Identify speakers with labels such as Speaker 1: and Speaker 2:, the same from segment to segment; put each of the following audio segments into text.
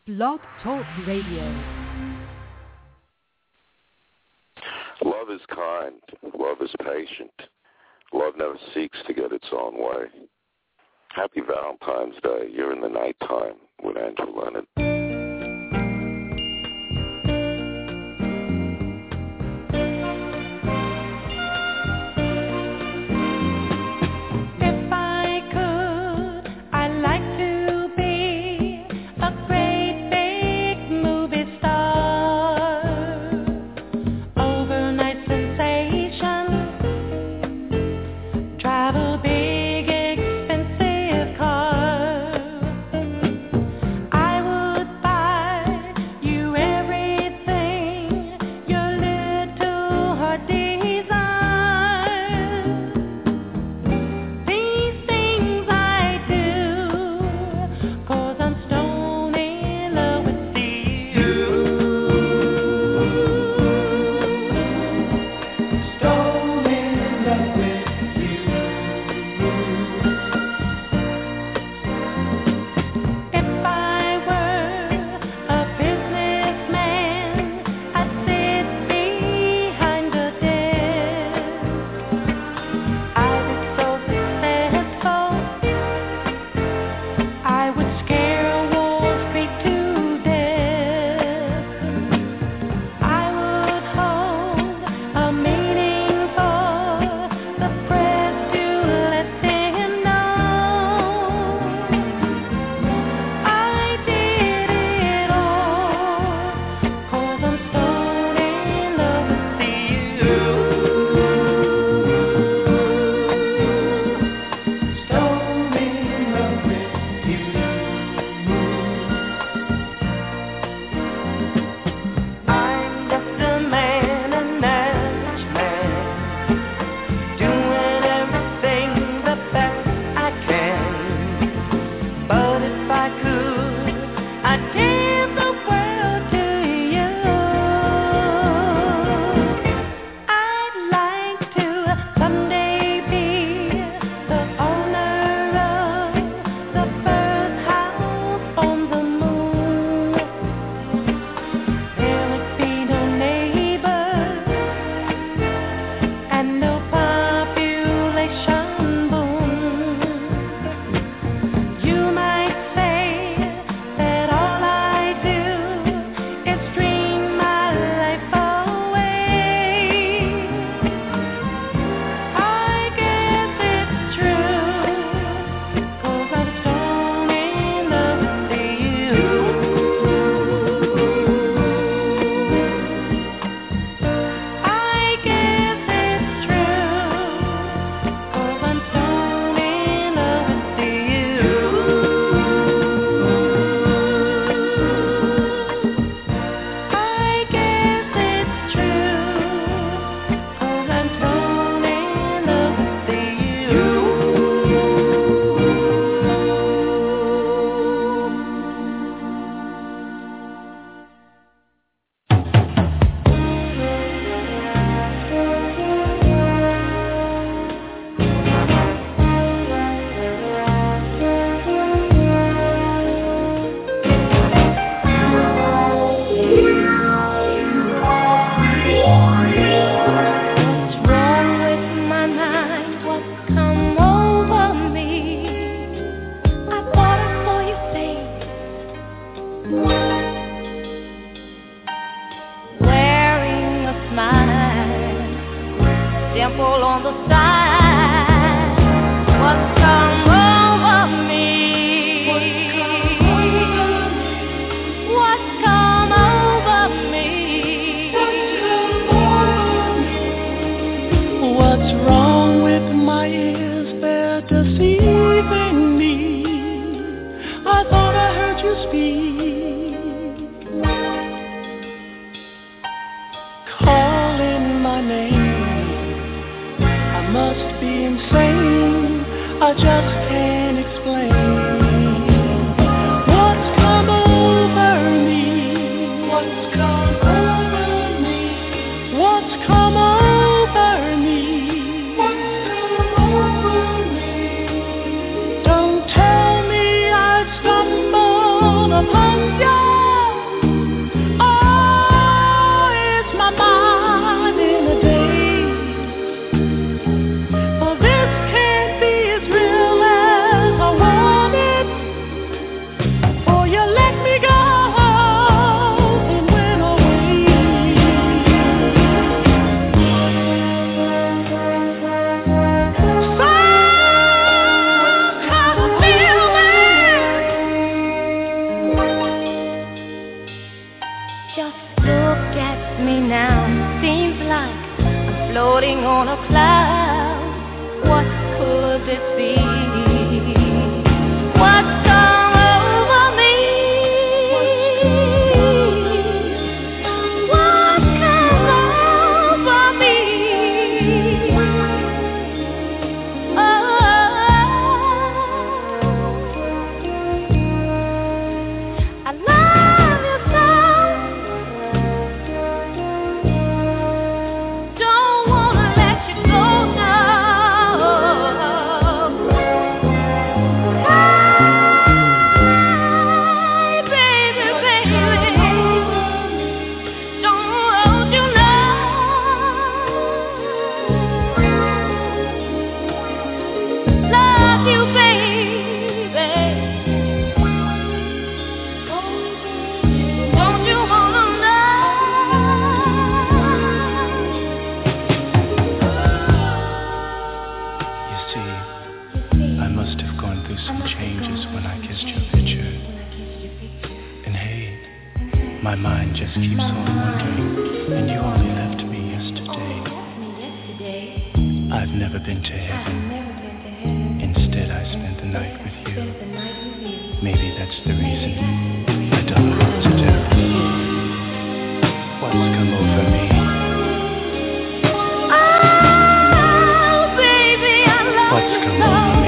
Speaker 1: Blog Talk Radio.
Speaker 2: Love is kind. Love is patient. Love never seeks to get its own way. Happy Valentine's Day. You're in the nighttime with Andrew Leonard.
Speaker 3: Don't tell me I stumbled upon your
Speaker 1: My mind just keeps on wondering, and you only left me yesterday. I've never been to heaven. Instead, I spent the night with you. Maybe that's the reason I don't know what to do. What's come over me? What's come over me?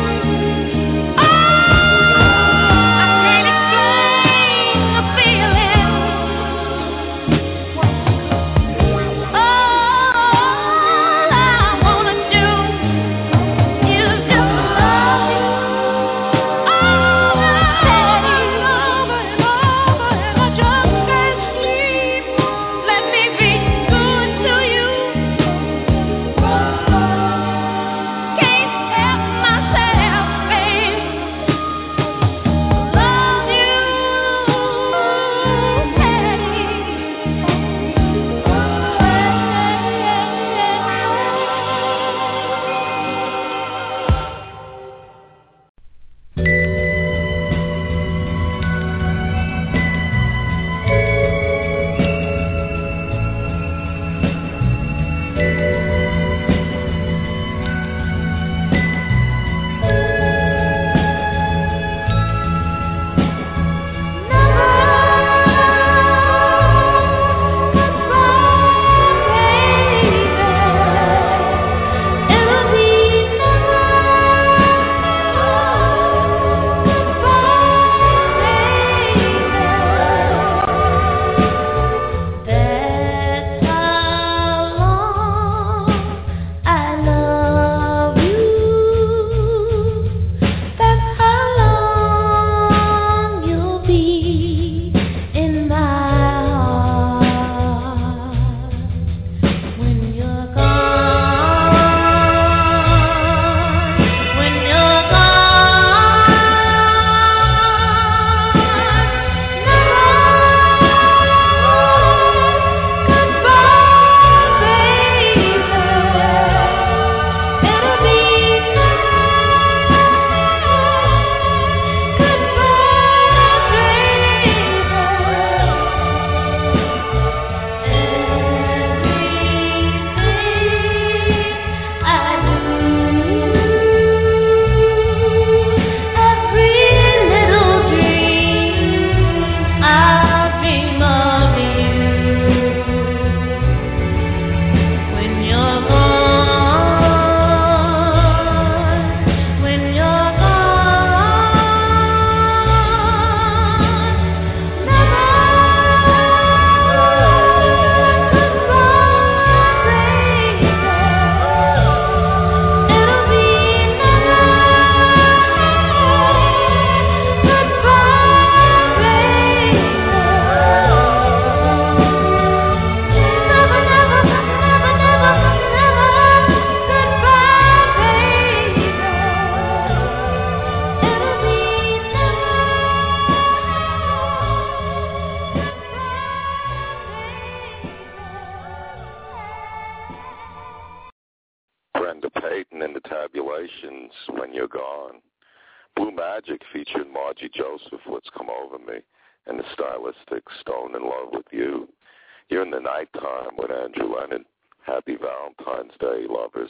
Speaker 2: When You're Gone. Blue Magic featuring Margie Joseph, What's Come Over Me, and the stylistic Stone in Love with You. You're in the Nighttime with Andrew Lennon. Happy Valentine's Day, lovers.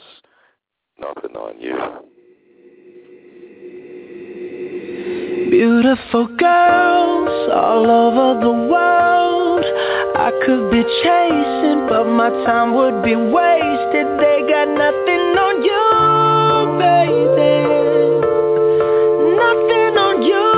Speaker 2: Nothing on you.
Speaker 3: Beautiful girls all over the world I could be chasing, but my time would be wasted. They got nothing on you, baby. Nothing on you,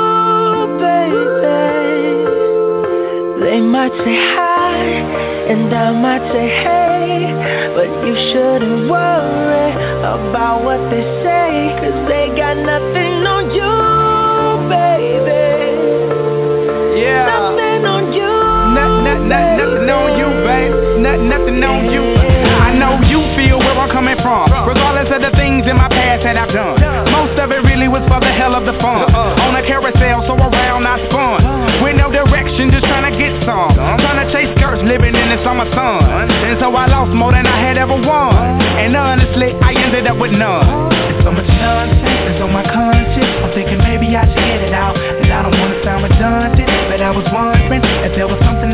Speaker 3: baby. They might say hi, and I might say hey, but you shouldn't worry about what they say, 'cause they got nothing on you, baby. Yeah. Nothing on you.
Speaker 4: Nothing on you, babe. Nothing on you. I know you feel where I'm coming from, regardless of the things in my past that I've done. Most of it really was for the hell of the fun. On a carousel, so around I spun. With no direction, just trying to get some. Trying to chase skirts, living in the summer sun. And so I lost more than I had ever won. And honestly, I ended up with none. There's so much nonsense that's on my conscience. I'm thinking maybe I should get it out, and I don't want to sound redundant, but I was wondering if there was something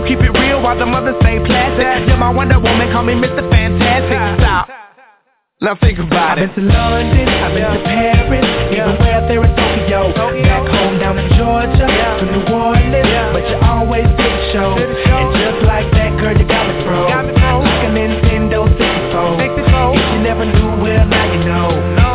Speaker 4: keep it real while the mothers stay plastic. You're my Wonder Woman, call me Mr. Fantastic. Stop. Now think about it. I've been to London, I've been to Paris, even where there in Tokyo. Back home down in Georgia, to New Orleans, but you always did the show. And just like that, girl, you got me pro. Like a Nintendo 64. If you never knew, well, now you know.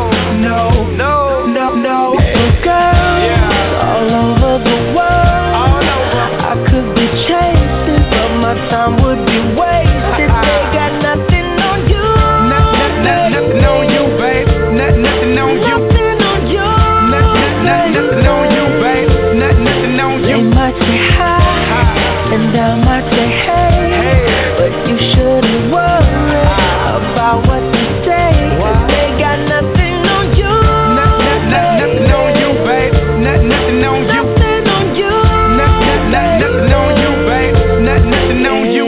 Speaker 4: No.
Speaker 3: Girls all over the world, I could be chasing, but my time would be wasted. They got nothing on you.
Speaker 4: Nothing on you, babe. Nothing on you.
Speaker 3: Nothing on you.
Speaker 4: Nothing on you, babe. Nothing on you.
Speaker 3: They might say hi, and I might say hey, but you shouldn't worry about what they say, 'cause they got nothing on you.
Speaker 4: Nothing on you, babe. Nothing on you.
Speaker 3: Nothing on you.
Speaker 4: Nothing on you, babe. Nothing on you.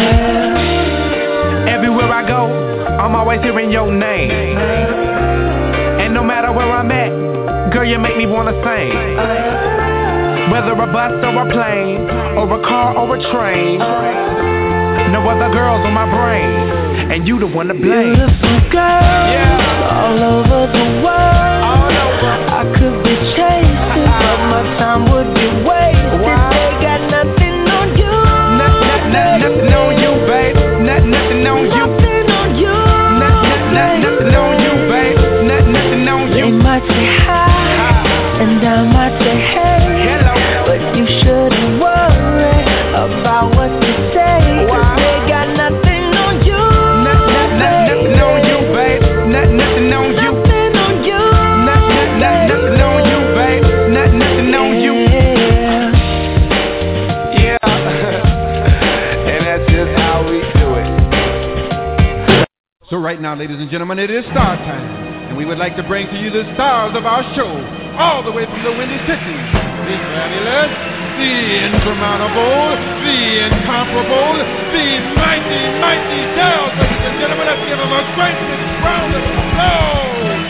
Speaker 4: Everywhere I go, I'm always hearing your name. And no matter where I'm at, girl, you make me wanna sing. Whether a bus or a plane, or a car or a train, no other girls on my brain, and you the one to blame.
Speaker 3: Beautiful girls all over the world, I could be chasing, but my time would be wasted. They got nothing on you.
Speaker 4: Nothing on you, babe. Nothing on you.
Speaker 3: Nothing on you.
Speaker 4: Nothing on you, babe. Nothing on you.
Speaker 3: They might say hi, and I might say hey, but you shouldn't worry about what they say, 'cause they got nothing on you.
Speaker 4: Nothing on you, babe. Nothing on you.
Speaker 3: Nothing on you.
Speaker 4: Nothing on you, babe. Nothing on you. Yeah. And that's just how we do it.
Speaker 5: So right now, ladies and gentlemen, it is star time. And we would like to bring to you the stars of our show, all the way from the Windy City. The fabulous, the insurmountable, the incomparable, the mighty Dells. Ladies and gentlemen, let's give them a great big round of applause.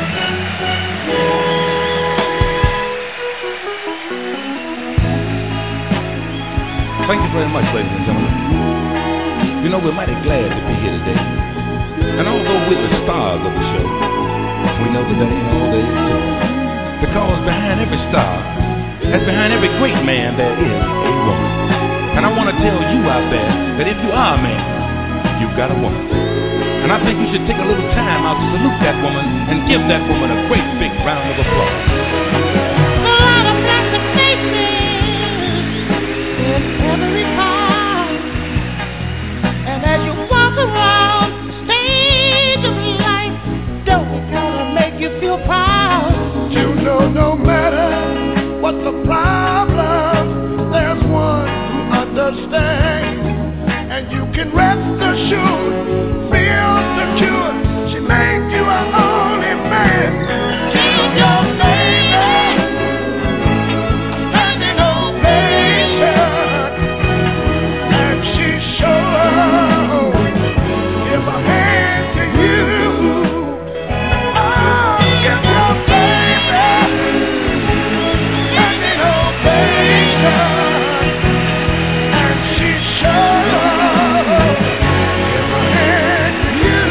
Speaker 5: Thank you very much, ladies and gentlemen. You know, we're mighty glad to be here today. And although we're the stars of the show, we know that ain't all there is to it. Because behind every star, and behind every great man, there is a woman. And I want to tell you out there that if you are a man, you've got a woman. And I think you should take a little time out to salute that woman and give that woman a great big round of applause.
Speaker 6: A lot of plastic faces in every car, and as you walk around the stage of life, don't it kind of make you feel proud?
Speaker 7: You know, no matter what the problem, there's one who understands, and you can rest assured, feel secure. She made you an only man. She's your baby, standing ovation, and she sure give a hand to you. Oh, give your baby standing ovation, and she sure give a hand to you.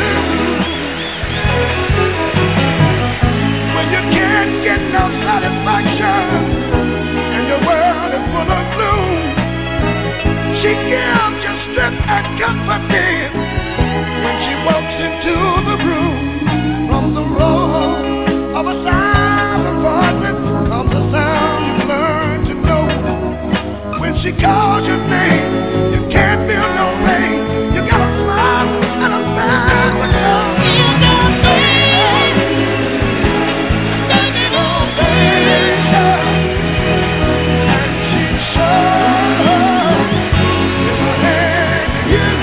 Speaker 7: When you can't get no satisfaction and your world is full of gloom, she gives you strength and comfort when she walks into the room. From the roar of a silent voice comes a sound you learn to know. When she calls your name, you can't feel no pain. You got a smile and a smile with love. You got baby, standing ovation, and she sure give a hand to you.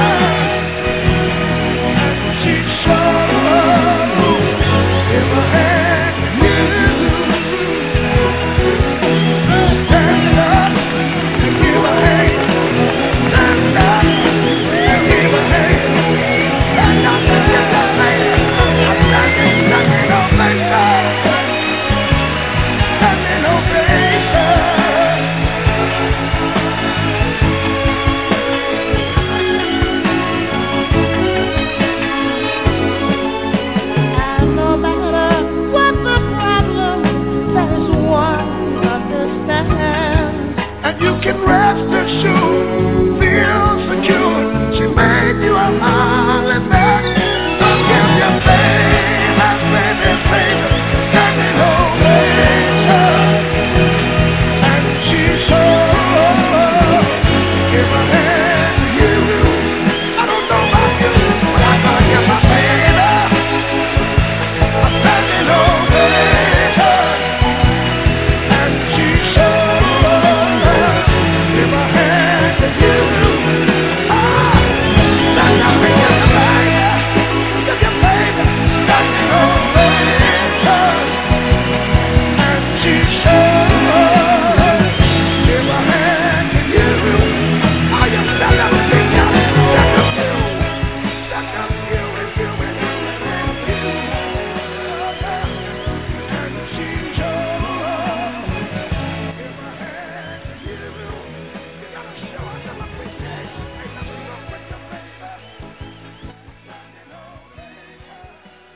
Speaker 7: She sure give a hand.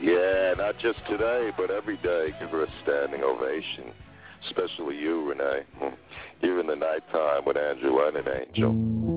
Speaker 2: Yeah, not just today, but every day. Give her a standing ovation. Especially you, Renee. You're in the nighttime with Angela and Angel.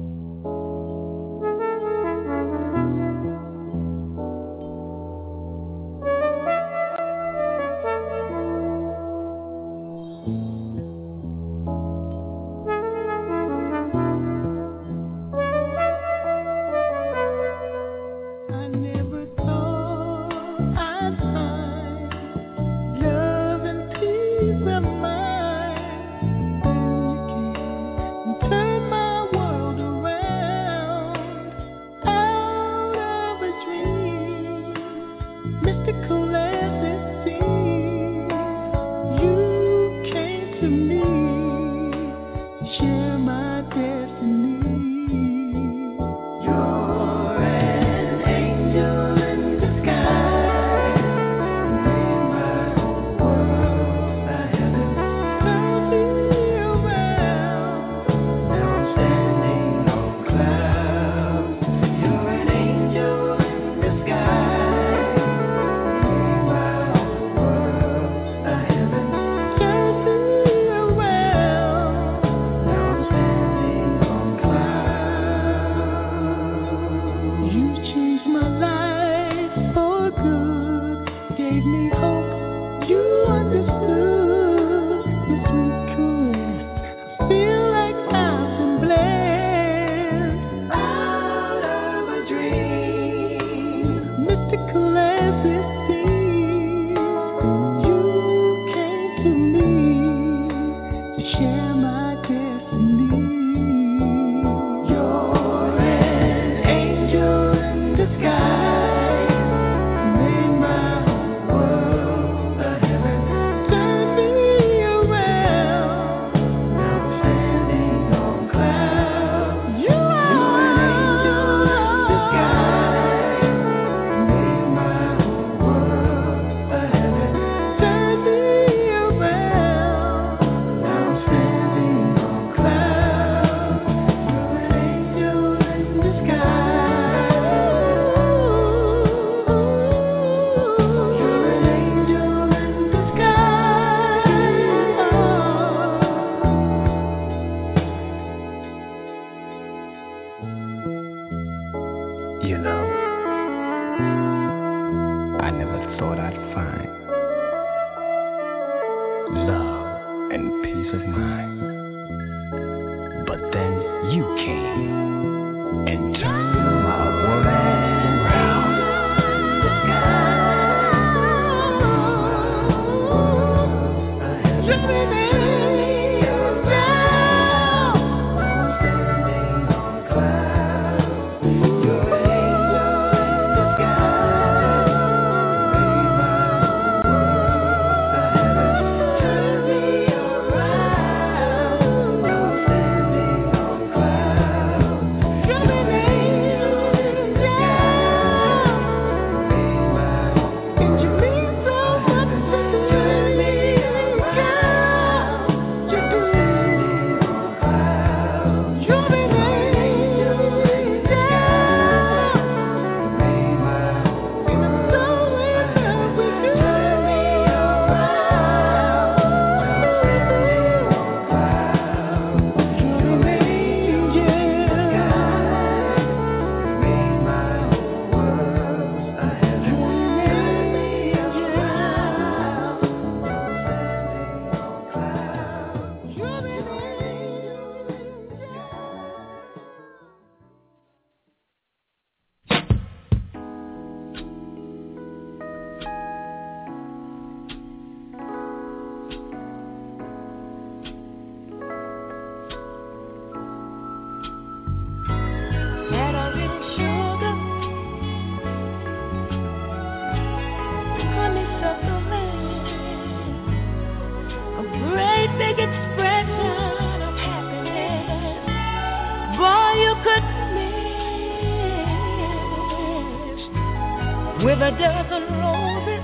Speaker 6: With a dozen roses,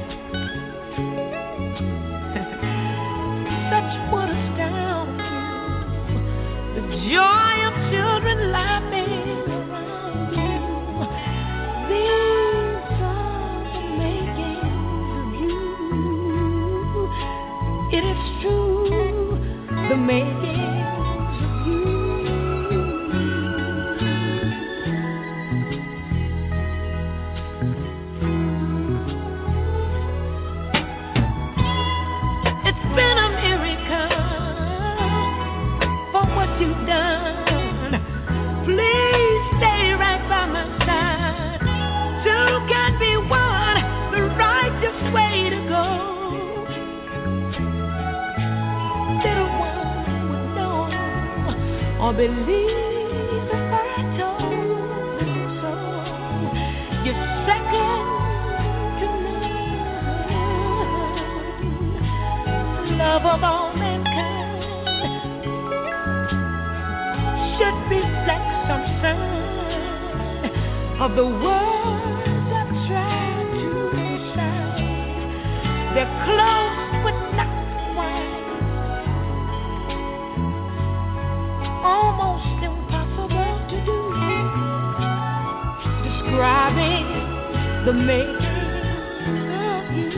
Speaker 6: such would astound you. The joy of children laughing around you. These songs make makings of you. It's been a miracle for what you've done. Please stay right by my side. Two can be one, the righteous way to go. Little one would know or believe if I told him so. You're second to none. Love of all mankind should reflect some sign of the words I've tried to recite. They're close but not wide, almost impossible to do. Describing the makings of you.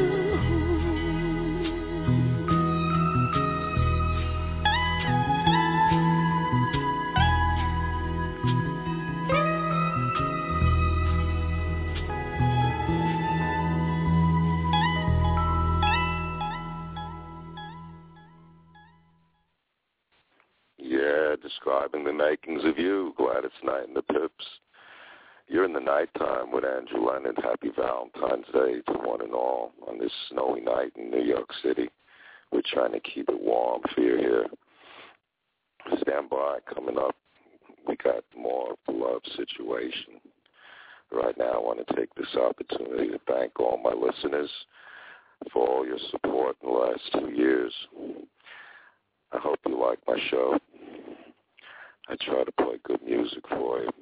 Speaker 2: Describing the makings of you, Gladys Knight and the Pips. You're in the nighttime with Andrew Leonard. Happy Valentine's Day to one and all on this snowy night in New York City. We're trying to keep it warm for you here. Stand by. Coming up, we got more of the love situation. Right now, I want to take this opportunity to thank all my listeners for all your support in the last 2 years. I hope you like my show. I try to play good music for you.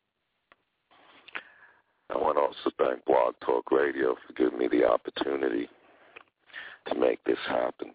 Speaker 2: I want to also thank Blog Talk Radio for giving me the opportunity to make this happen.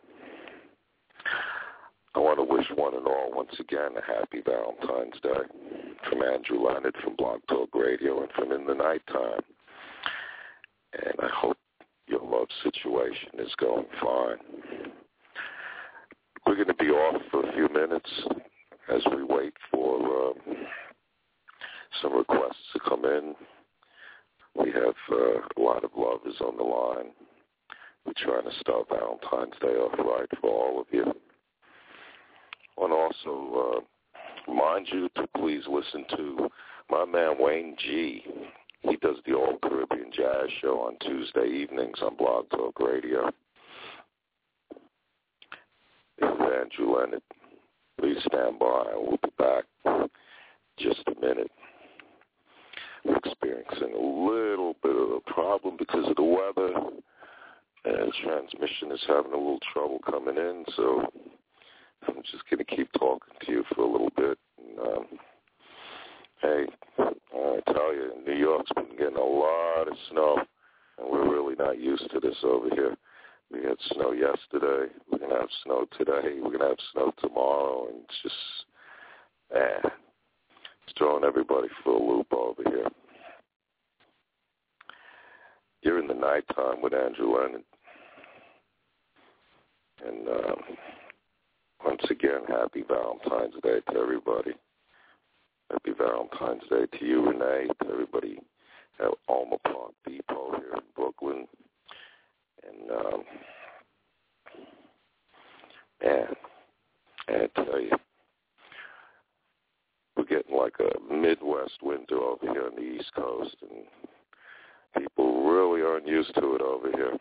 Speaker 2: I want to wish one and all once again a happy Valentine's Day from Andrew Leonard from Blog Talk Radio and from In the Nighttime. And I hope your love situation is going fine. We're going to be off for a few minutes as we wait for some requests to come in. We have a lot of lovers on the line. We're trying to start Valentine's Day off right for all of you. I want to also remind you to please listen to my man Wayne G. He does the All Caribbean Jazz Show on Tuesday evenings on Blog Talk Radio. This is Andrew Leonard. Please stand by. We'll be back in just a minute. We're experiencing a little bit of a problem because of the weather, and transmission is having a little trouble coming in, so I'm just going to keep talking to you for a little bit. And, hey, I tell you, New York's been getting a lot of snow, and we're really not used to this over here. We had snow yesterday. We're going to have snow today. We're going to have snow tomorrow. And it's just, it's throwing everybody for a loop over here. You're in the nighttime with Andrew Leonard. And once again, happy Valentine's Day to everybody. Happy Valentine's Day to you, Renee, to everybody at Alma Park Depot here in Brooklyn. And, I tell you, we're getting like a Midwest winter over here on the East Coast, and people really aren't used to it over here.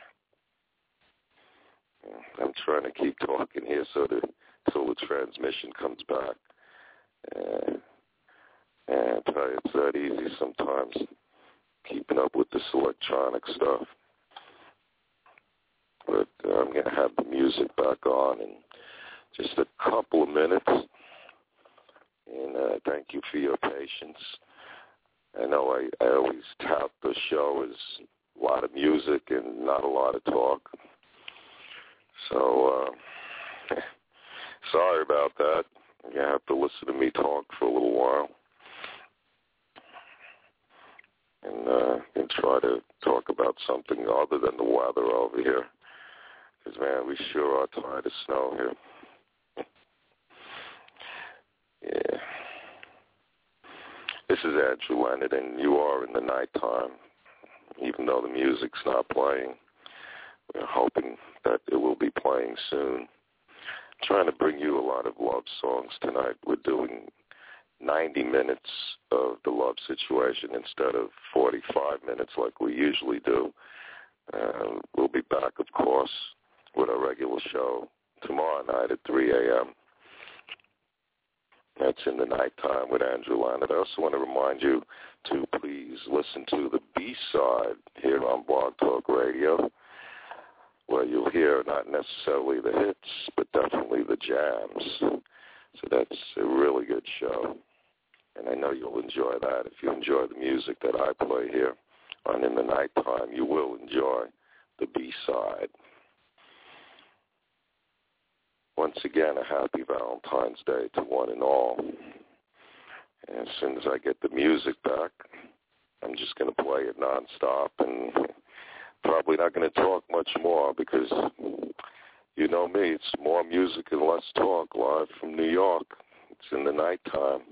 Speaker 2: I'm trying to keep talking here till the transmission comes back. And I tell you, it's that easy sometimes, keeping up with this electronic stuff. But I'm going to have the music back on in just a couple of minutes. And thank you for your patience. I know I always tout the show as a lot of music and not a lot of talk. So, sorry about that. You're going to have to listen to me talk for a little while. And try to talk about something other than the weather over here. Because, man, we sure are tired of snow here. Yeah. This is Andrew Leonard, and you are in the nighttime. Even though the music's not playing, we're hoping that it will be playing soon. I'm trying to bring you a lot of love songs tonight. We're doing 90 minutes of the love situation instead of 45 minutes like we usually do. We'll be back, of course, with our regular show tomorrow night at 3 a.m. That's in the nighttime with Andrew Leonard. I also want to remind you to please listen to the B-side here on Blog Talk Radio, where you'll hear not necessarily the hits, but definitely the jams. So that's a really good show, and I know you'll enjoy that. If you enjoy the music that I play here on In the Nighttime, you will enjoy the B-side. Once again, a happy Valentine's Day to one and all. And as soon as I get the music back, I'm just going to play it nonstop and probably not going to talk much more because, you know me, it's more music and less talk live from New York. It's in the nighttime.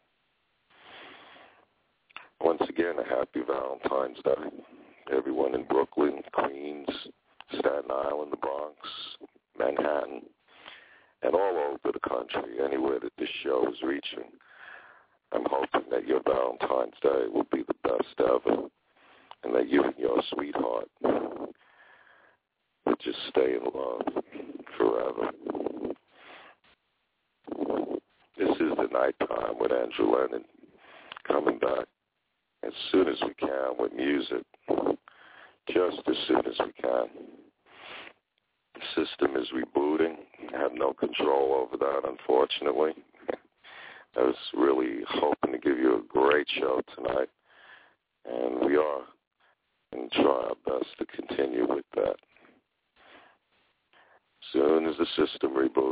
Speaker 2: Once again, a happy Valentine's Day. Everyone in Brooklyn, Queens, Staten Island, the Bronx, Manhattan, and all over the country, anywhere that this show is reaching. I'm hoping that your Valentine's Day will be the best ever, and that you and your sweetheart will just stay in love forever. This is the nighttime with Andrew Leonard, coming back as soon as we can with music, just as soon as we can. The system is rebooting. I have no control over that, unfortunately. I was really hoping to give you a great show tonight, and we are going to try our best to continue with that. Soon as the system reboots,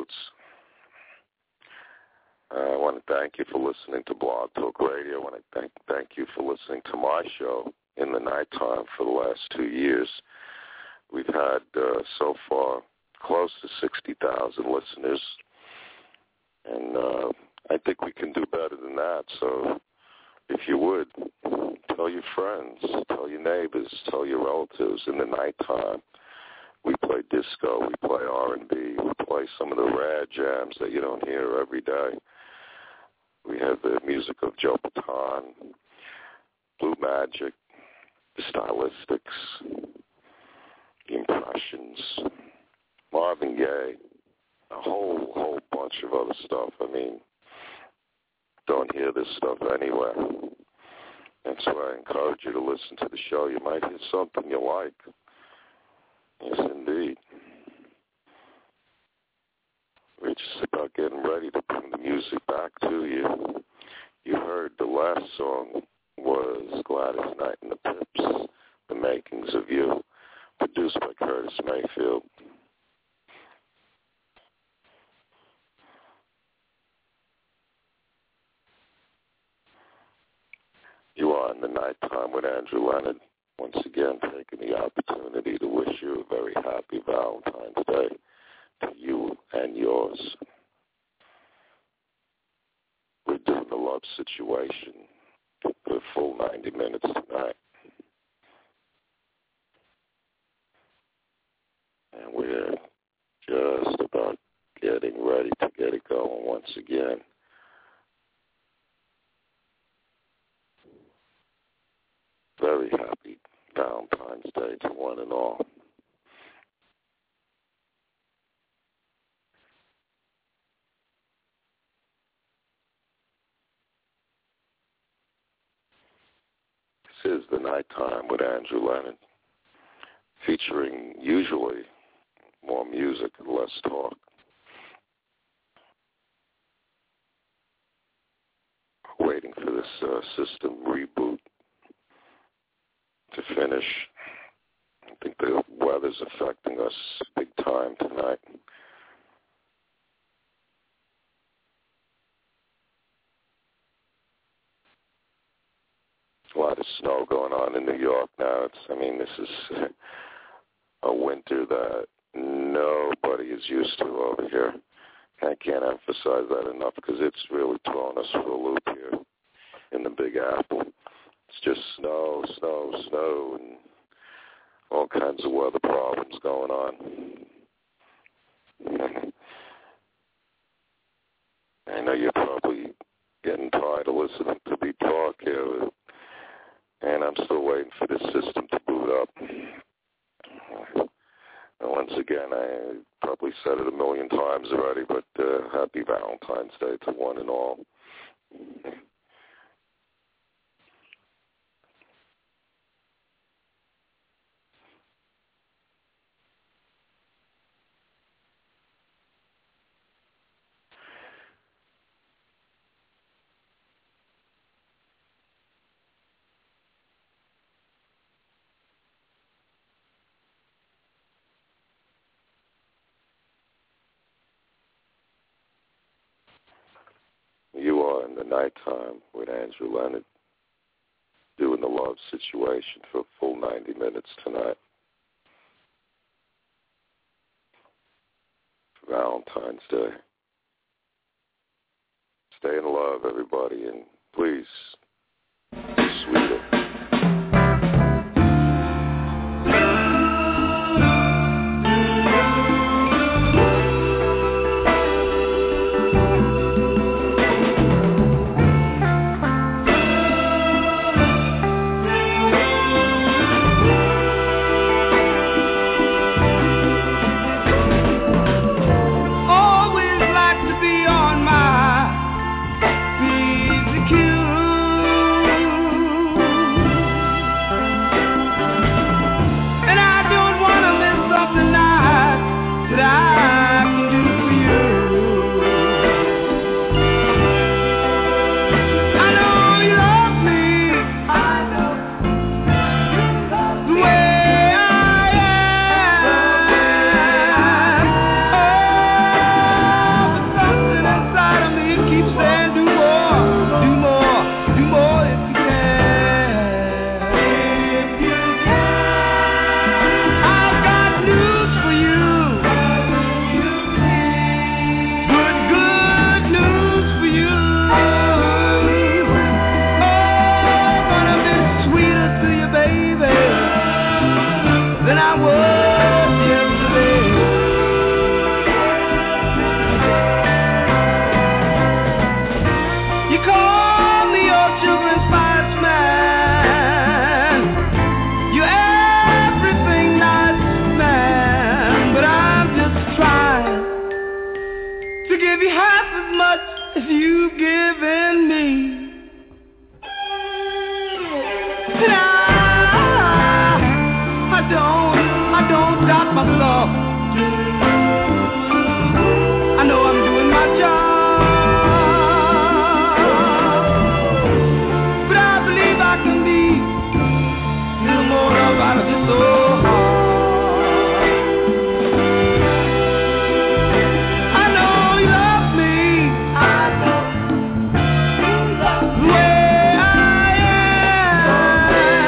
Speaker 2: I want to thank you for listening to Blog Talk Radio. I want to thank you for listening to my show in the nighttime for the last 2 years. We've had so far close to 60,000 listeners, and I think we can do better than that. So if you would, tell your friends, tell your neighbors, tell your relatives in the nighttime. We play disco, we play R&B, we play some of the rare jams that you don't hear every day. We have the music of Joe Bataan, Blue Magic, the Stylistics, the Impressions, Marvin Gaye, a whole bunch of other stuff. I mean, don't hear this stuff anywhere. And so I encourage you to listen to the show. You might hear something you like. Yes, indeed. We're just about getting ready to bring the music back to you. You heard the last song was Gladys Knight and the Pips, The Makings of You, produced by Curtis Mayfield. You are in the nighttime with Andrew Leonard. Once again, taking the opportunity to wish you a very happy Valentine's Day to you and yours. We're doing the love situation for a full 90 minutes tonight. And we're just about getting ready to get it going once again. Very happy Valentine's Day to one and all. This is the nighttime with Andrew Leonard, featuring usually more music and less talk. Waiting for this system reboot to finish. I think the weather's affecting us big time tonight. A lot of snow going on in New York now. This is a winter that nobody is used to over here. I can't emphasize that enough because it's really thrown us for a loop here in the Big Apple. It's just snow, and all kinds of weather problems going on. I know you're probably getting tired of listening to me talk here, and I'm still waiting for this system to boot up. And once again, I probably said it a million times already, but happy Valentine's Day to one and all. You are in the nighttime with Andrew Leonard, doing the love situation for a full 90 minutes tonight. For Valentine's Day. Stay in love, everybody, and please, be sweeter.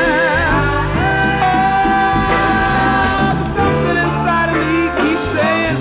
Speaker 7: Saying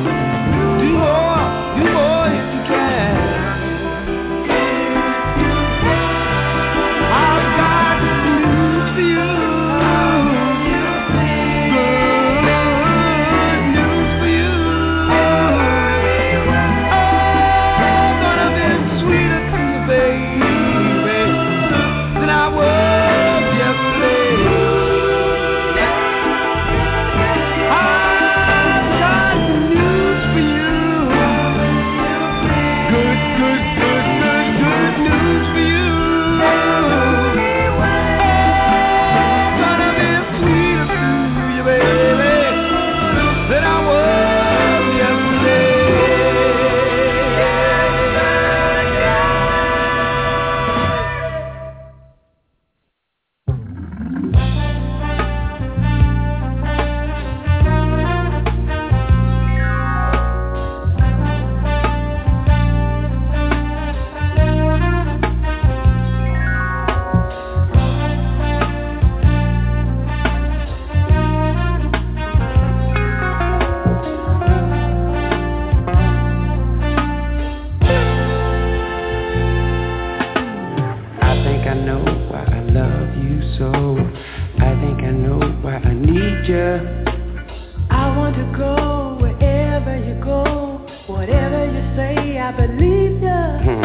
Speaker 3: want to go wherever you go. Whatever you say, I believe you.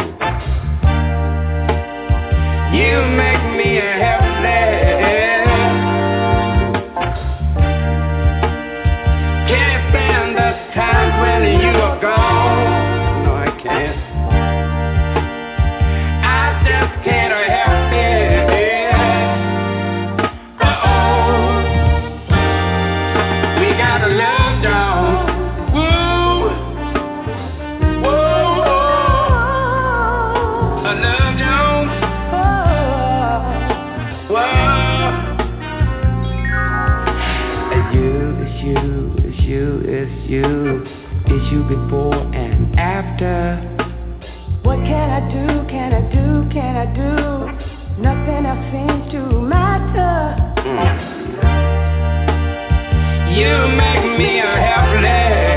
Speaker 4: You make me helpless. Can't stand the times when you are gone. No, I can't. I just can't help it. Uh-oh. We got a love Jones. Woo. Whoa. A love Jones. It's you before and after.
Speaker 3: What can I do, can I do, can I do? Nothing else seems to matter.
Speaker 4: You make me helpless.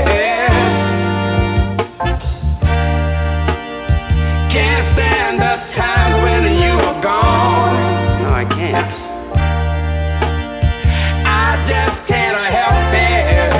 Speaker 4: Can't stand the times when you are gone. No, I can't. I just can't help it.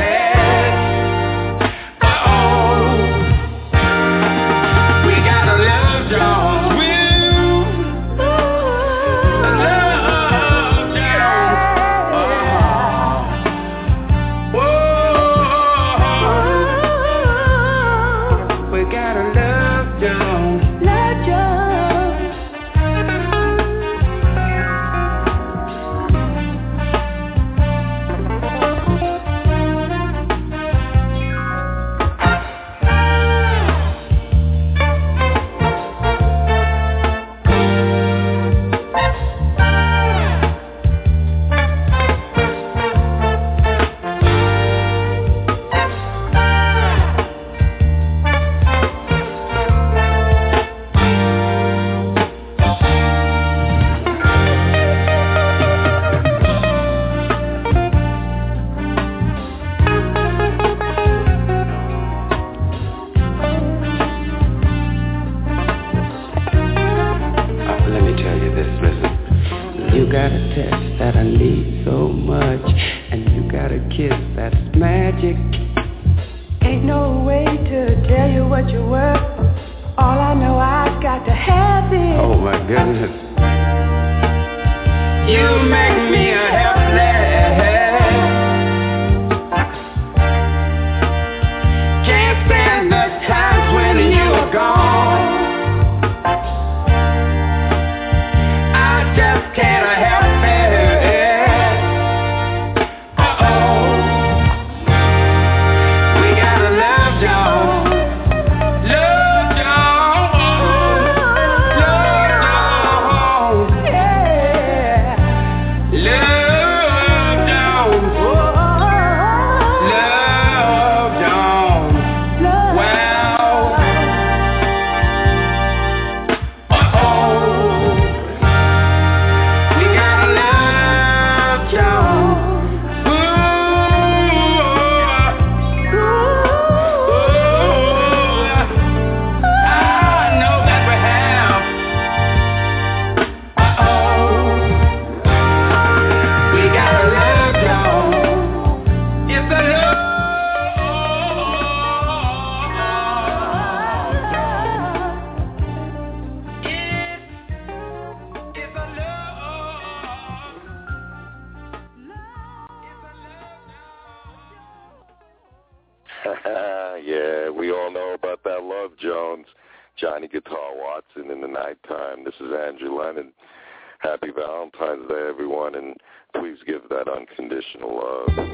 Speaker 2: Yeah, we all know about that Love Jones. Johnny Guitar Watson in the nighttime. This is Andrew Lennon. Happy Valentine's Day, everyone, and please give that unconditional love.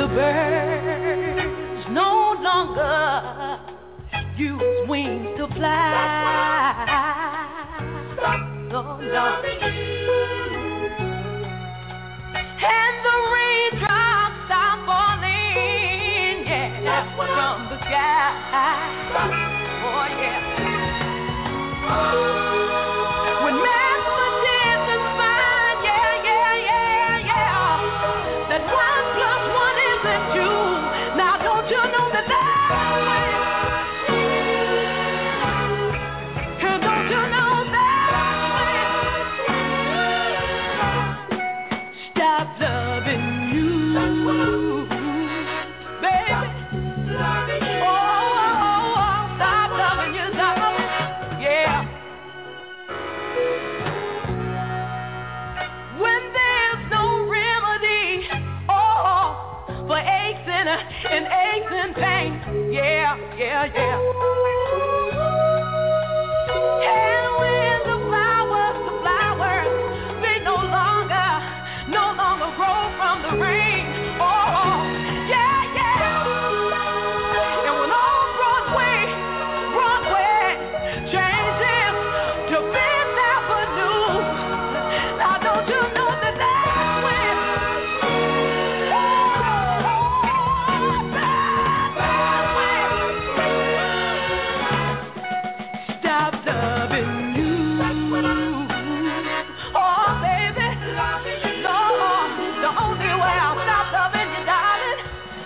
Speaker 3: the birds no longer use wings to fly. Oh, no. And the raindrops stop falling, yeah, from the sky. Oh, yeah. When mathematicians find, that 1 plus 1 isn't 2. Now don't you know that that's way? Don't you know that way? Stop loving you, baby. Oh, stop loving yourself. Yeah. When there's no remedy, for aches and pain, yeah. And when the flowers, they no longer grow from the rain, yeah. And when all Broadway changes to Fifth Avenue, now don't you know that that's when stop loving you. Oh, baby. No, the only way I'll stop loving you, darling.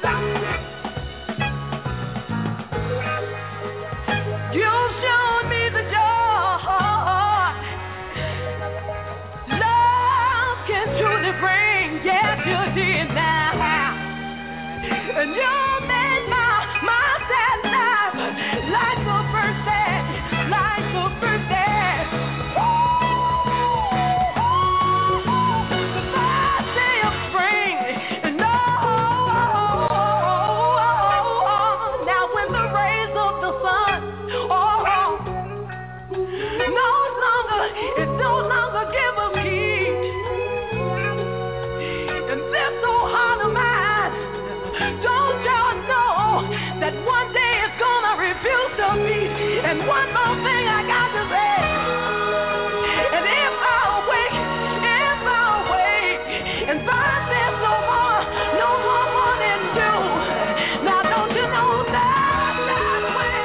Speaker 3: You've shown me the joy love can truly bring. Yes, you did now. And you made my sad life like the first day. The first day of spring. No, now when the rays of the sun, it no longer give us heat. And this old heart of mine, don't y'all know that one day it's gonna refuse to beat? And one more thing I got to say, and if I awake and find there's no more than you, now don't you know that when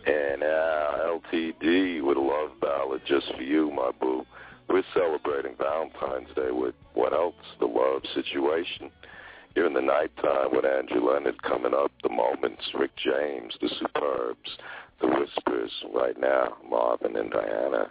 Speaker 2: And LTD with a love ballad just for you, my boo. We're celebrating Valentine's Day with What Helps the Love Situation. Here in the nighttime with Andrew Leonard coming up, The Moments, Rick James, The Superbs, The Whispers. Right now, Marvin and Diana.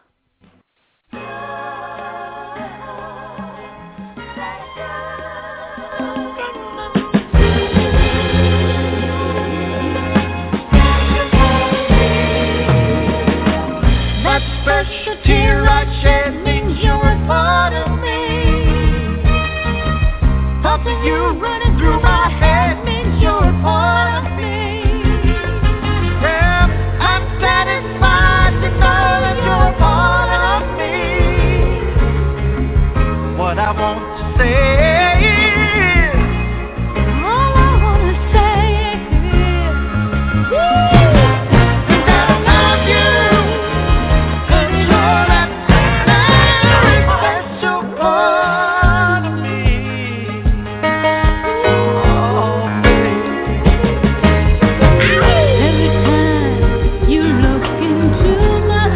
Speaker 6: That special tear I shed means you're a part of me. Thoughts of you running through my head means you're a part of me. Well, I'm satisfied to know that you're a part of me. What I want to say is, all I want to say is, and I love you, 'cause you're that very special part of me. Oh, baby. Every time you look into my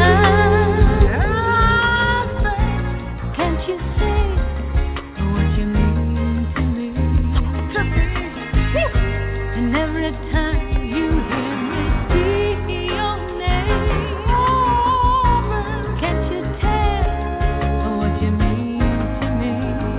Speaker 6: eyes, can't you see what you mean to me? And every time you hear me speak your name, can't you tell what you mean to me?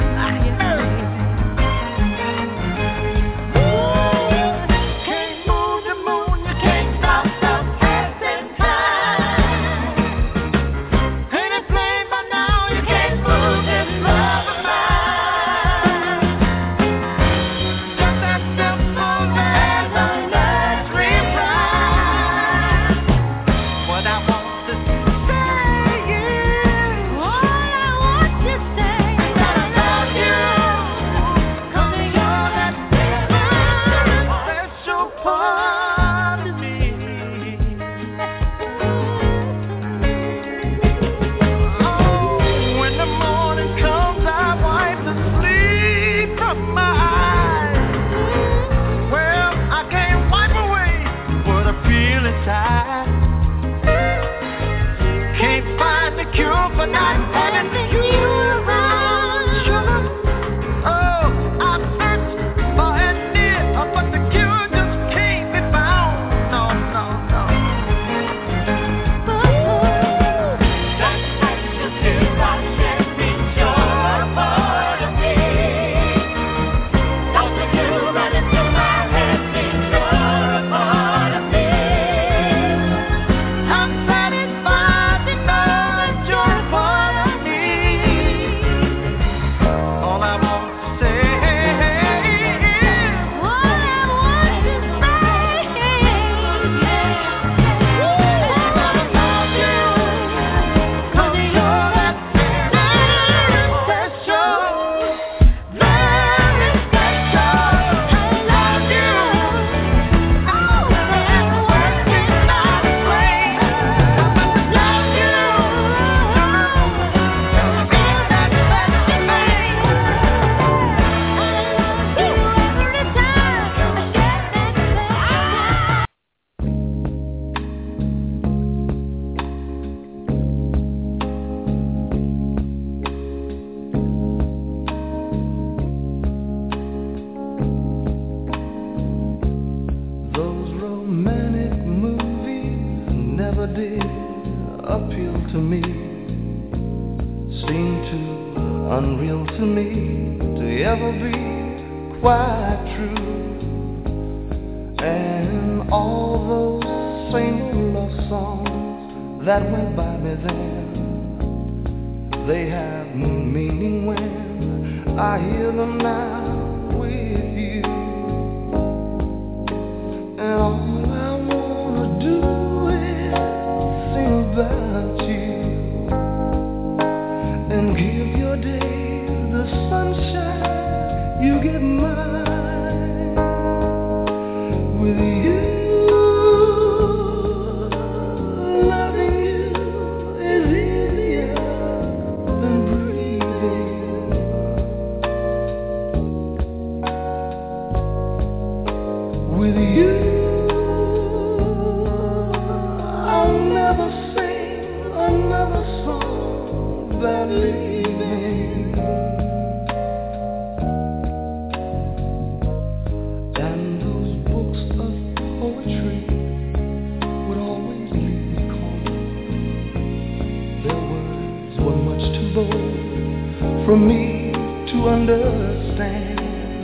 Speaker 6: Can't move the moon, you can't stop the passing time. Ain't it plain by now you can't move this love of mine? Just as simple as a nursery rhyme. What I want to say is, all I want to say is that I love you, 'cause you're that very special part of me. Oh, when the morning comes, I wipe the sleep from my eyes. Well, I can't wipe away what I feel inside. Can't find the cure for not having you around, sugar. Oh, I've searched far and near, but the cure just can't be found. No, no, no. That special tear I shed means you're a part of me. Thoughts of you running through my head means you're a part of me. I'm satisfied to know that you're a part of me. All I want to say is, all I want to say is, that I love you, 'cause you're that very special, very special. I love you. Oh, and working out a way. Love you. You're that special thing. I love you every time I get that special.
Speaker 3: Those romantic movies never did appeal to me. Seem too unreal to me to ever be quite true. And all those same old love songs that went by me then, they have meaning when I hear them now with you. And all I wanna do is sing about you and give your days the sunshine you give mine. With you, loving you is easier than breathing. With you, for me to understand.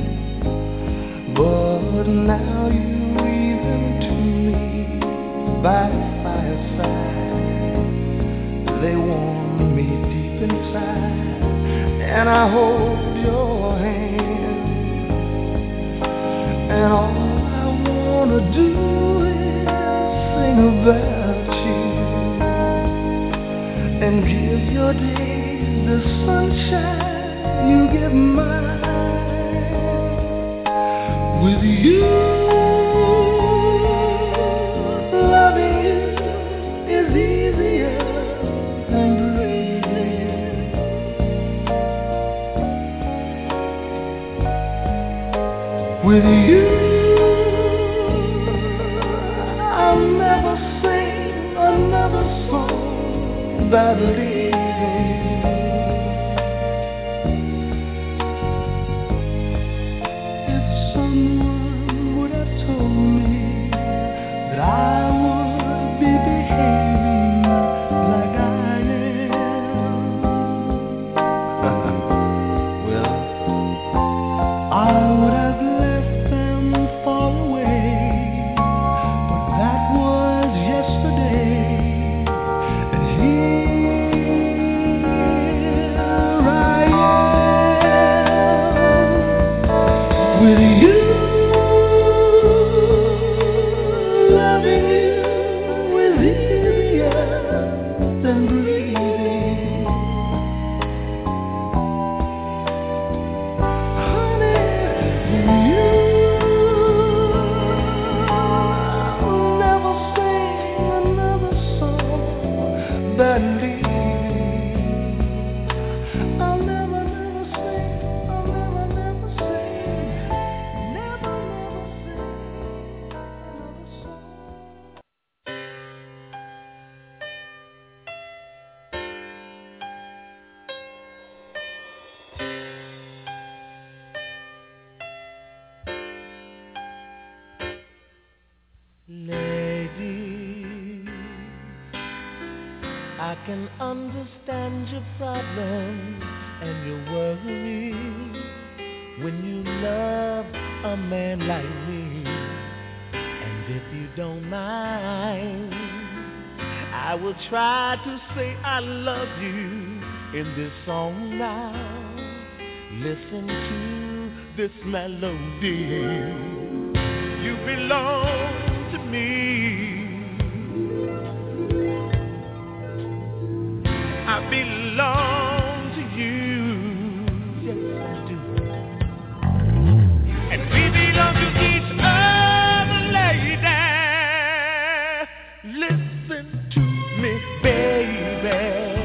Speaker 3: But now you reason to me by the fireside. They warm me deep inside, and I hold your hand. And all I wanna do is sing about you and give your days the sunshine you give mine. With you, loving you is easier than breathing. With you, I'll never sing another song about leaving. If someone would have told me that I would be behaving like I am, well, I would have left them far away. But that was yesterday, and here I am with you. Loving you is easier than breathing. Honey, with you, I'll never sing another song about leaving. I'll never sing, I'll never sing, never sing another song. Lady, I can understand your problems and your worries when you love a man like me. And if you don't mind, I will try to say I love you in this song now. Listen to this melody. You belong to me. I belong to you. Yes, I do. And we belong to each other, lady. Listen to me, baby.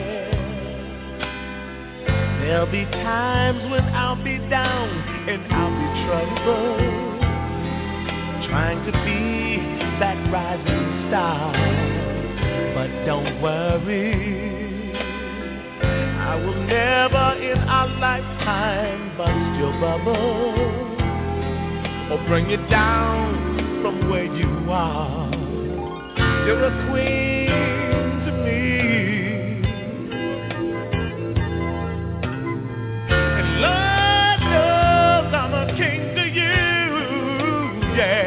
Speaker 3: There'll be times when I'll be down and I'll be troubled, trying to be that rising star. But don't worry, I will never in our lifetime bust your bubble or bring you down from where you are. You're a queen to me, and Lord knows I'm a king to you, yeah.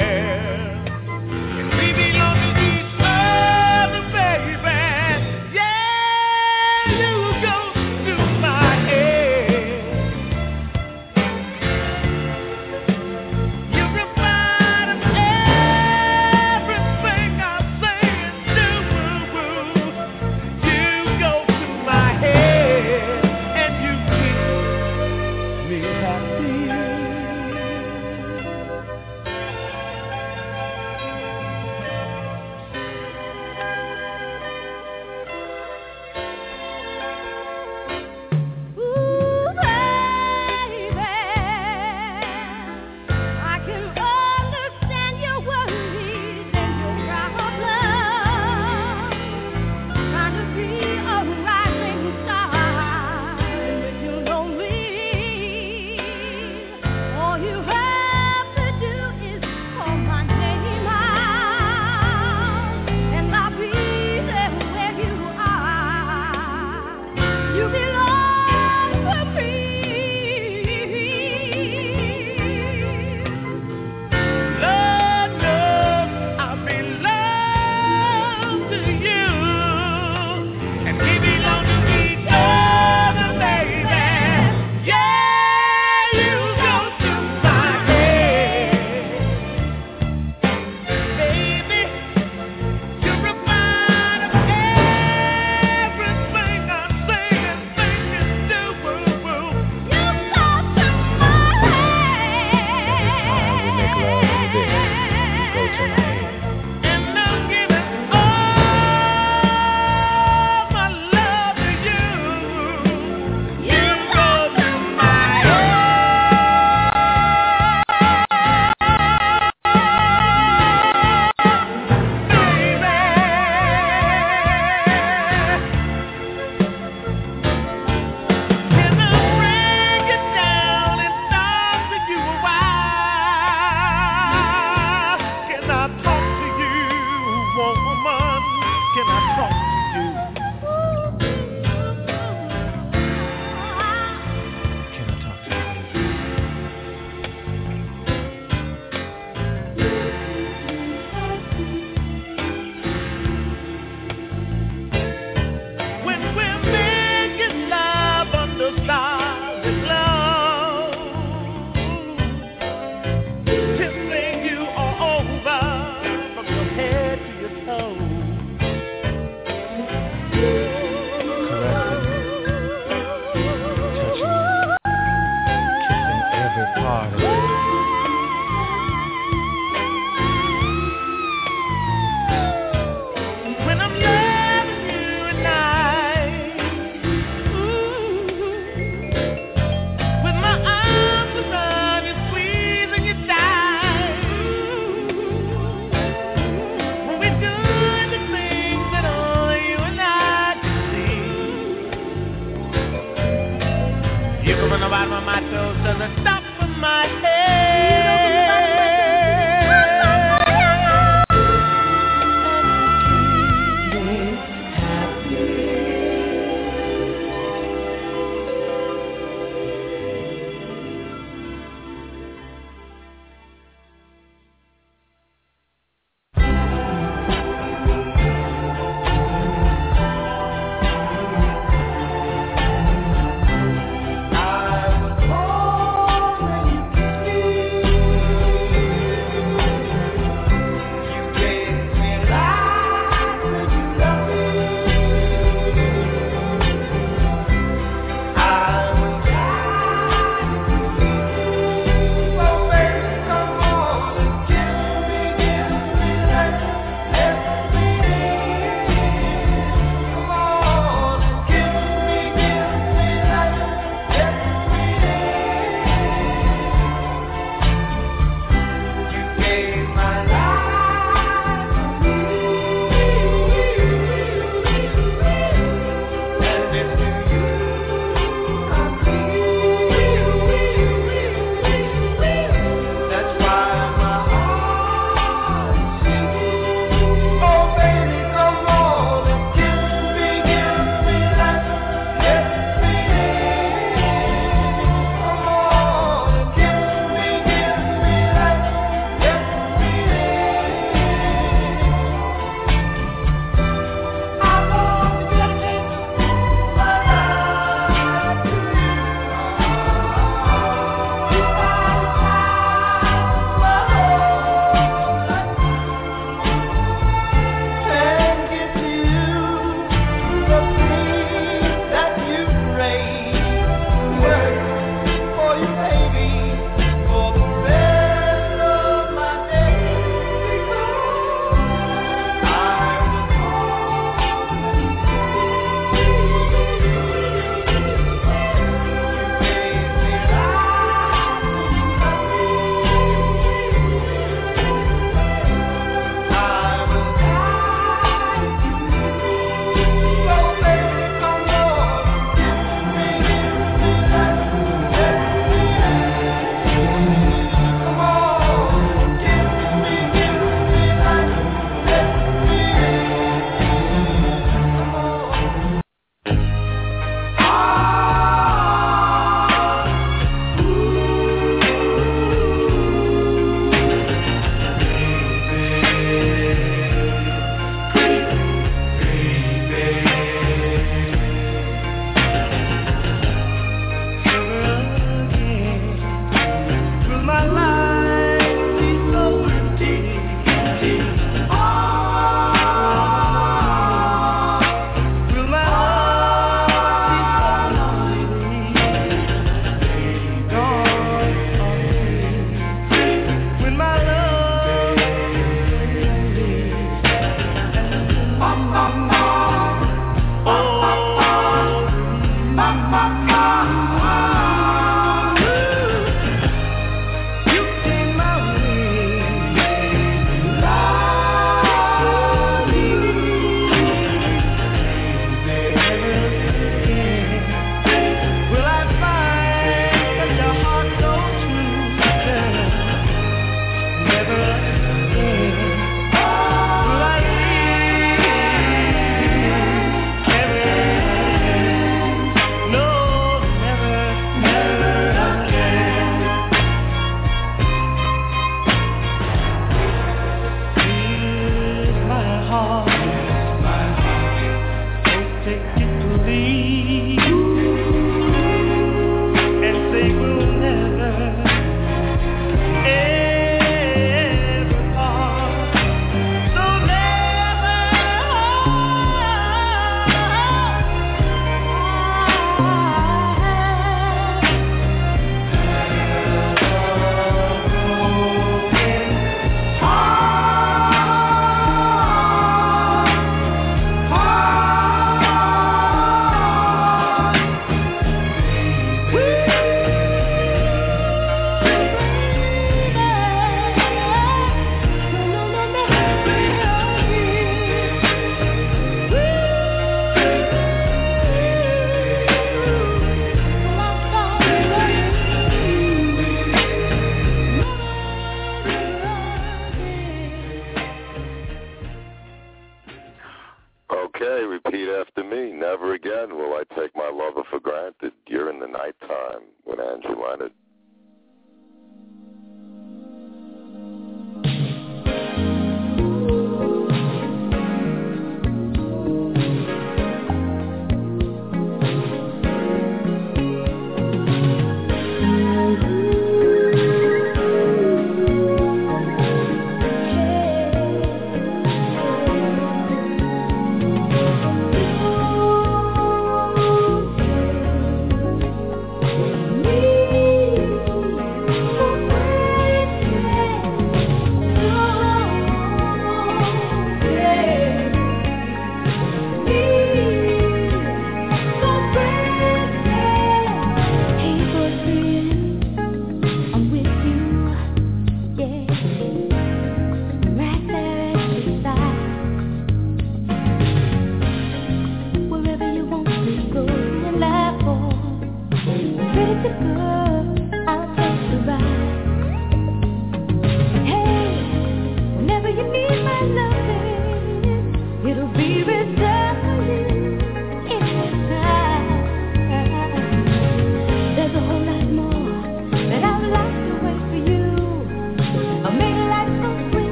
Speaker 2: again, will I take my lover for granted? You're in the nighttime with Andrew Leonard.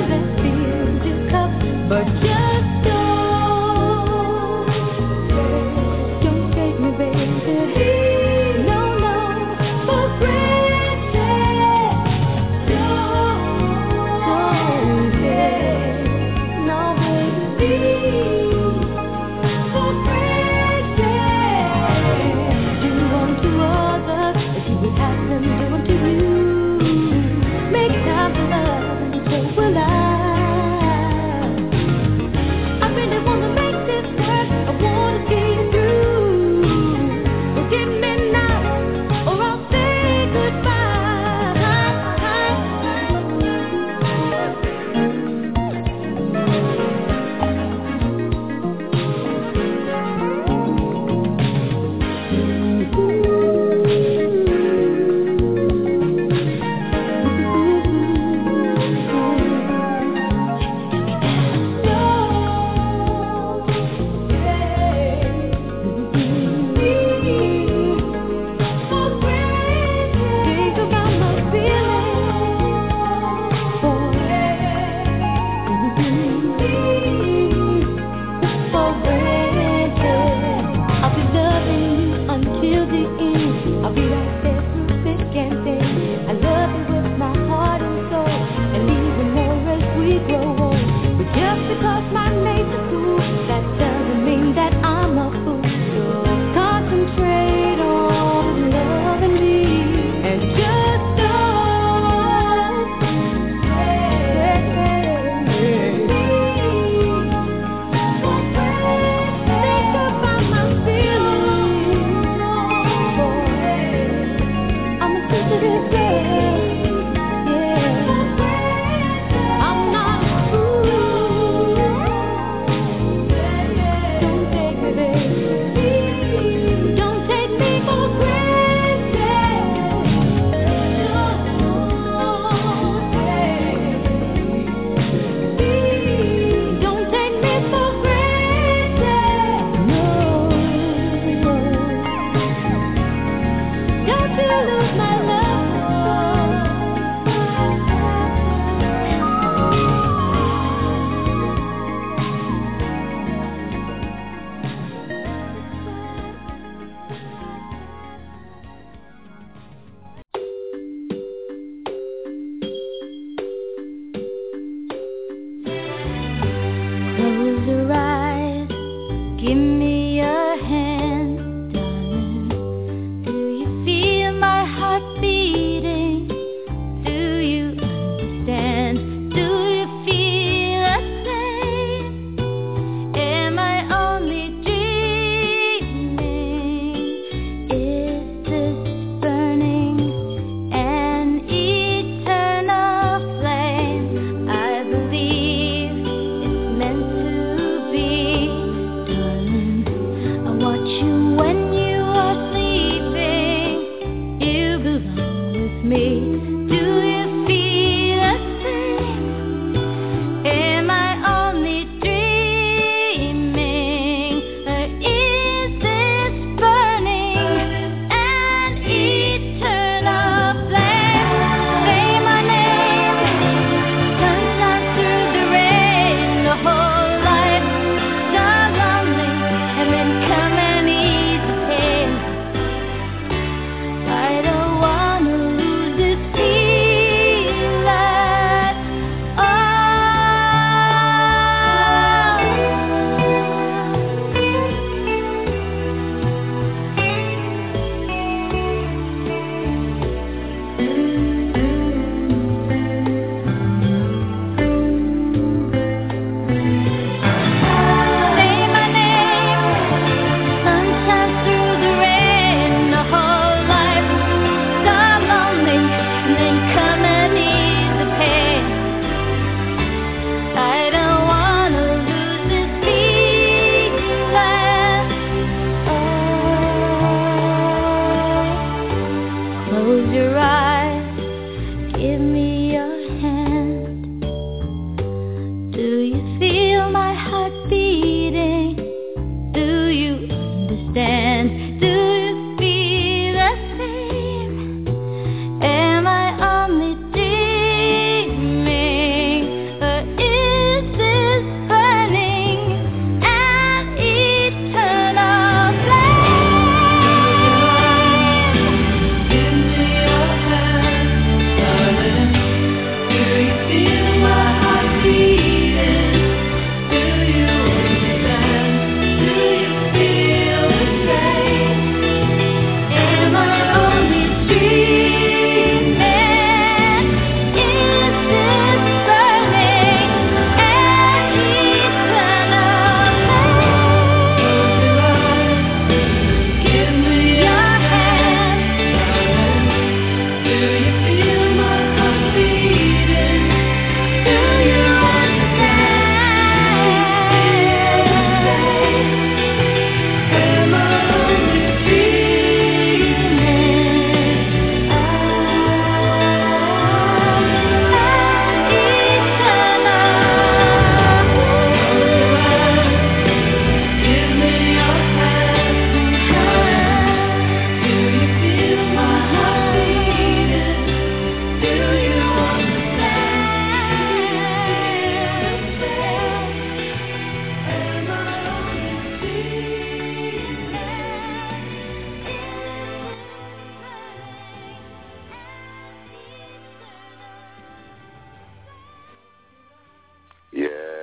Speaker 8: But just don't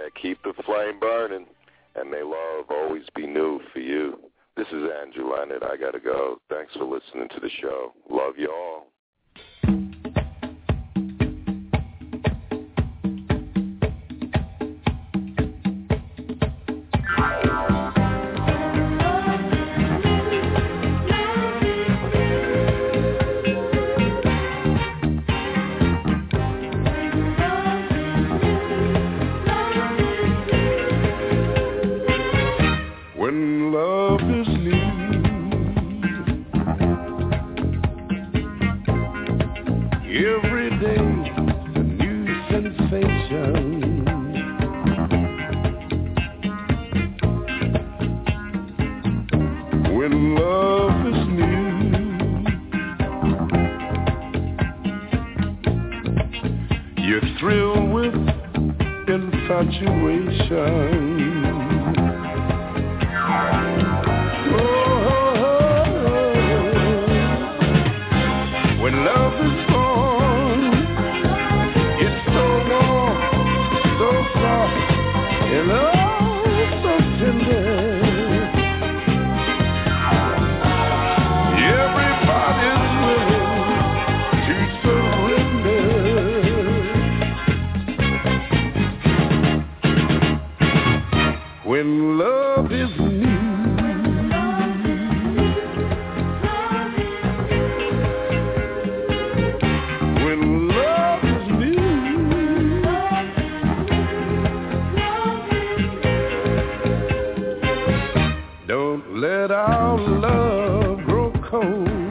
Speaker 2: Yeah, keep the flame burning, and may love always be new for you. This is Andrew Leonard. I got to go. Thanks for listening to the show. Love you all.
Speaker 7: When love is new, every day a new sensation. When love is new, you thrill with infatuation. When love is born, it's so warm, so soft, and oh, so tender. Everybody's willing to surrender. When love is new, let our love grow cold,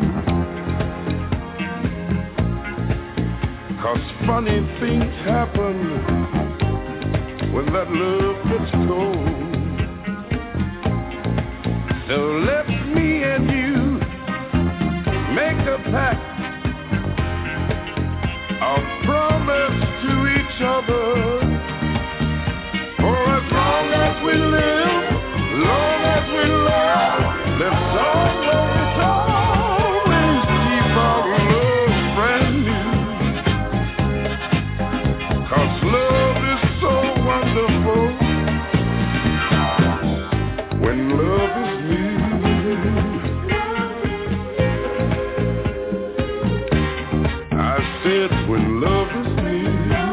Speaker 7: 'cause funny things happen when that love gets cold. So let me and you make a pact, a promise to each other, for as long as we live, long as we love, let's always keep our love brand new. 'Cause love is so wonderful when love is new. I said when love is new.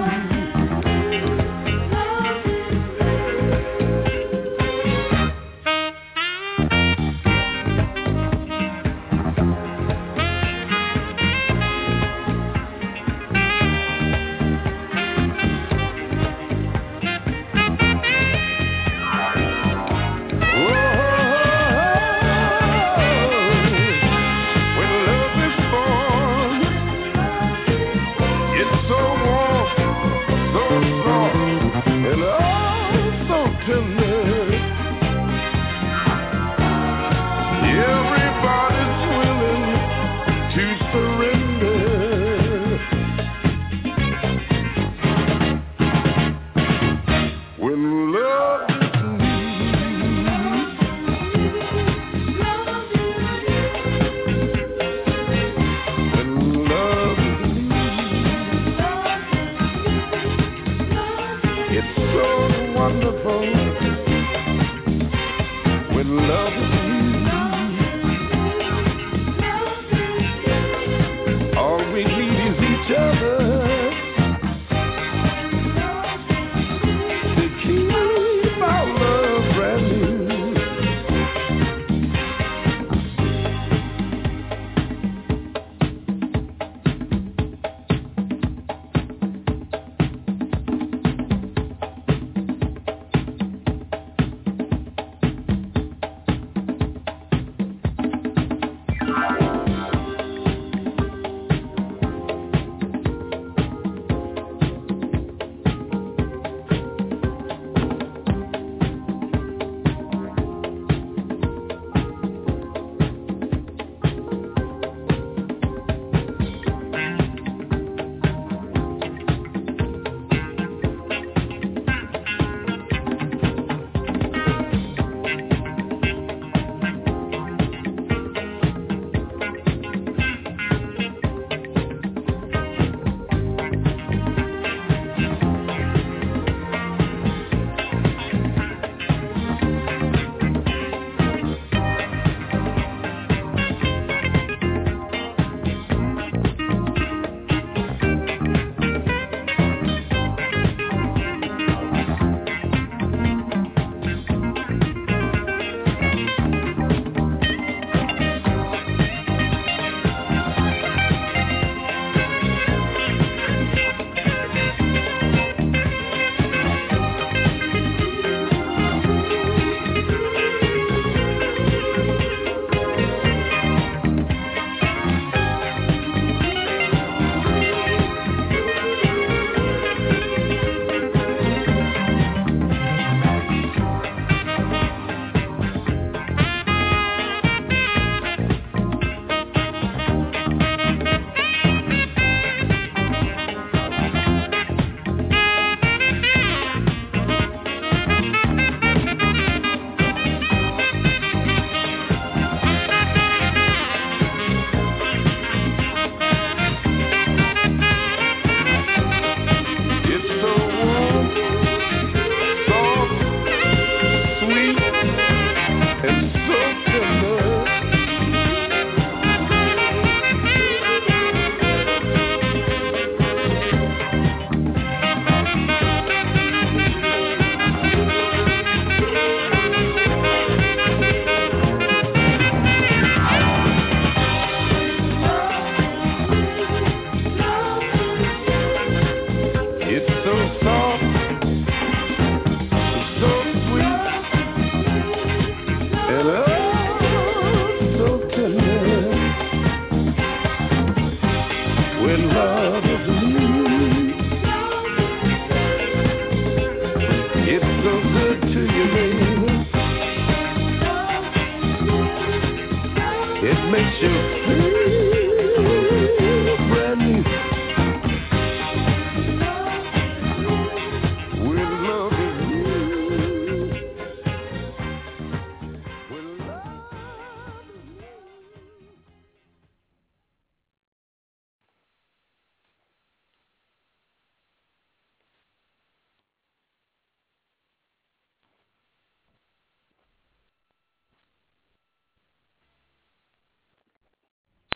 Speaker 7: Everybody's willing to surrender. When love is new, when love is new, it's so wonderful.